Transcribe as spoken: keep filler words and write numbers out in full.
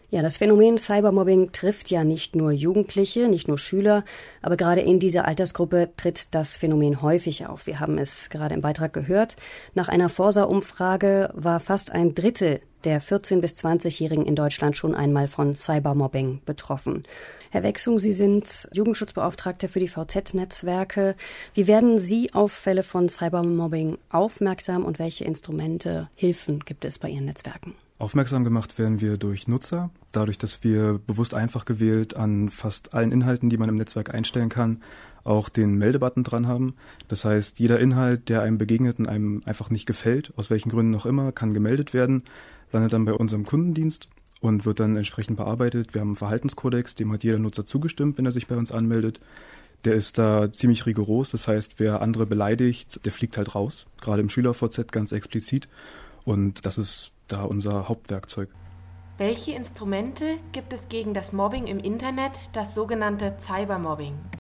Ja, das Phänomen Cybermobbing trifft ja nicht nur Jugendliche, nicht nur Schüler, aber gerade in dieser Altersgruppe tritt das Phänomen häufig auf. Wir haben es gerade im Beitrag gehört. Nach einer Forsa-Umfrage war fast ein Drittel der vierzehn- bis zwanzigjährigen in Deutschland schon einmal von Cybermobbing betroffen. Herr Wechsung, Sie sind Jugendschutzbeauftragter für die V Z-Netzwerke. Wie werden Sie auf Fälle von Cybermobbing aufmerksam und welche Instrumente, Hilfen gibt es bei Ihren Netzwerken? Aufmerksam gemacht werden wir durch Nutzer, dadurch, dass wir bewusst einfach gewählt an fast allen Inhalten, die man im Netzwerk einstellen kann, auch den Meldebutton dran haben. Das heißt, jeder Inhalt, der einem begegnet und einem einfach nicht gefällt, aus welchen Gründen auch immer, kann gemeldet werden, landet dann bei unserem Kundendienst und wird dann entsprechend bearbeitet. Wir haben einen Verhaltenskodex, dem hat jeder Nutzer zugestimmt, wenn er sich bei uns anmeldet. Der ist da ziemlich rigoros, das heißt, wer andere beleidigt, der fliegt halt raus, gerade im Schüler-V Z ganz explizit. Und das ist da unser Hauptwerkzeug. Welche Instrumente gibt es gegen das Mobbing im Internet, das sogenannte Cybermobbing?